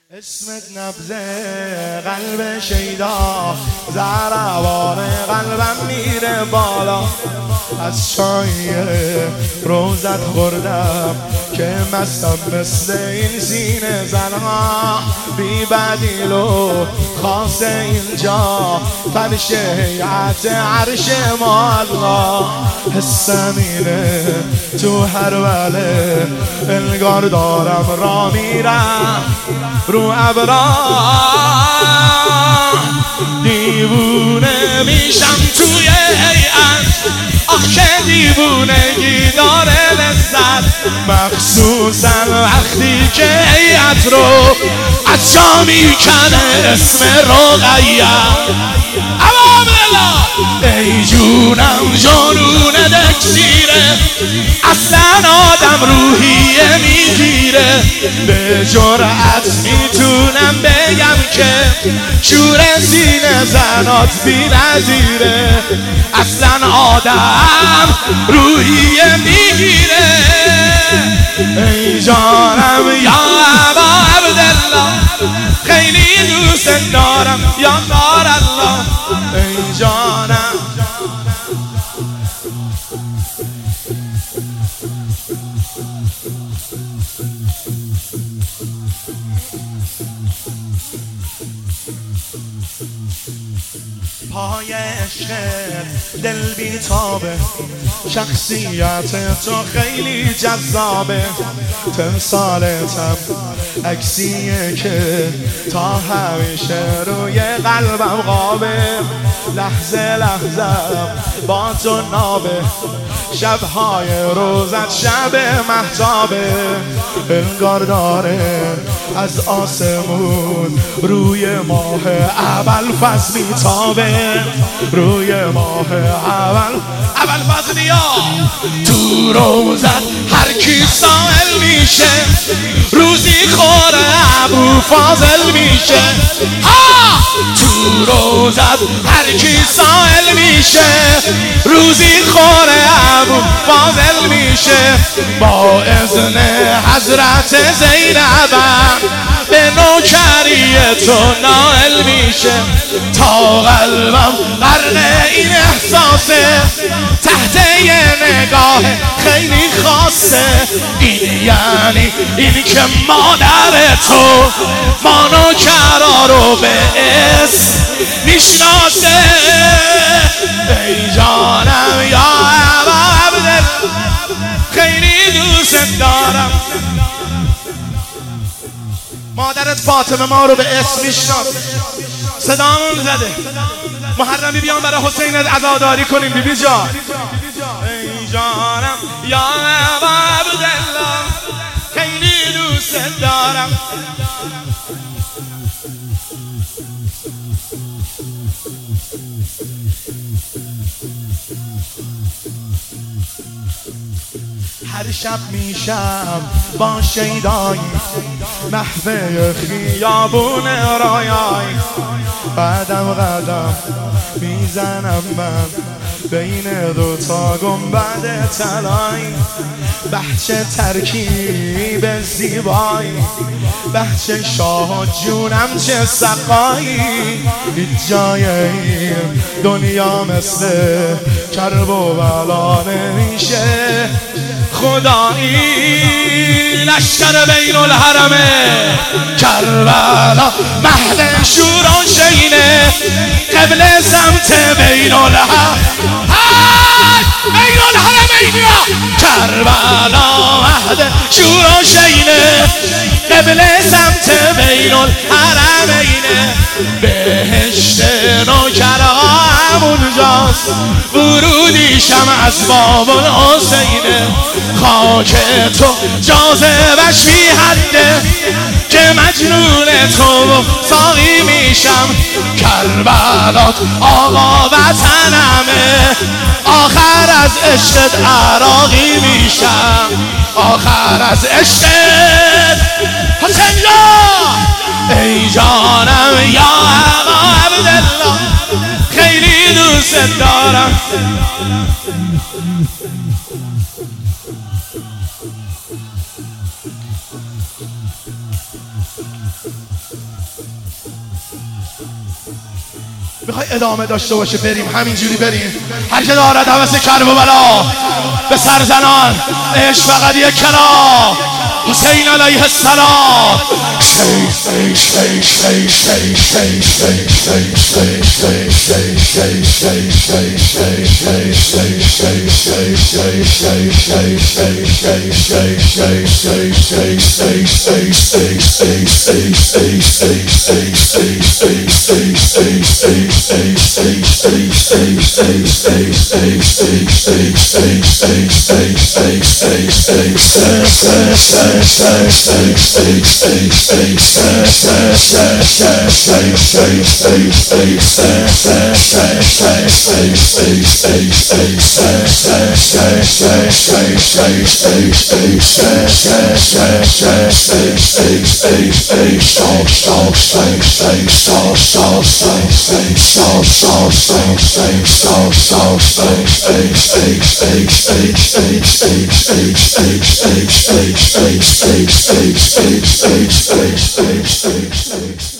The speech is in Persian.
اسمت نبض قلب شیدا، ضربان قلبم میره بالا. از چای روزت خوردم که مستم مثل این سینه زنها، بی بدیل و خاص اینجا فرش هیئت عرش ما الله. حسم اینه تو هر وله انگار دارم را میرم رو ابرا، دیوونه میشم توی هیئت. آخه دیوونگی داره لذت، مخصوصا وقتی که هیئت رو از جا میکنه اسم رقیه. ای جونم جنون دکسیره، اصلا آدم روحیه میگیره. به جرأت میتونم بگم که شور سینه زنات بی نظیره. اصلا آدم روحیه میگیره. ای جانم یا ابا عبدالله، خیلی دوست دارم یا نار الله. ای جانم پای عشق دل بیتابه، شخصیت تو خیلی جذابه. تمثالتم عکسیه که تا همیشه روی قلبم قابه. لحظه لحظه با تو نابه، شبهای روزت شب مهتابه. انگار داره از آسمون روی ماه ابوالفضل میتابه. روی ماه ابوالفضلیا تو روزت هر کی سائل میشه، روزی خور ابوفاضل میشه. تو روزت هر کی سائل میشه، روزی خور ابوفاضل میشه. با اذن حضرت زینبم به نوکری تو نائل میشه. تا قلبم غرق این احساسه، تحت یه نگاه خیلی خاصه. این یعنی این که مادر تو ما نوکرا رو به اسم میشناسه. ای جانم یا ابا عبدالله، خیلی دوست دارم. مادرت فاطمه ما رو به اسم میشناسه. صدامون زده محرم بی بیان برای حسینت عزاداری کنیم. بی بی جان ای جانم یا ابا عبدالله، خیلی دوست دارم. هر شب میشم با شیدایی محو خیابون رایای. قدم قدم میزنم من بین دوتا گنبد طلایی. بحچه ترکیب زیبایی، بحچه شاه جونم چه سقایی. جای این دنیا مثل کرب و بلا نمیشه خدایی. لشکر بین الحرمه کربلا، مهد شور و شینه، قبل سمت بین الحرمینیا. کربلا مهد شور و شینه، قبل سمت بین الحرمینه. بهشت نوکرها همونجاست، ورودیشم از باب الحسینه. خاک تو جاذبش بی حده، که مجنون تو ساقی میشم. کربلات آقا وطنمه، آخر از عشقت عراقی میشم. آخر از عشقت حسین یا ای جانم یا ابا عبدالله، خیلی دوست دارم. میخوای ادامه داشته باشه بریم همینجوری بریم. هر که دارد هوس کرب و بلا به سرزنان عشق فقط یک کلا حسین علیه السلام. H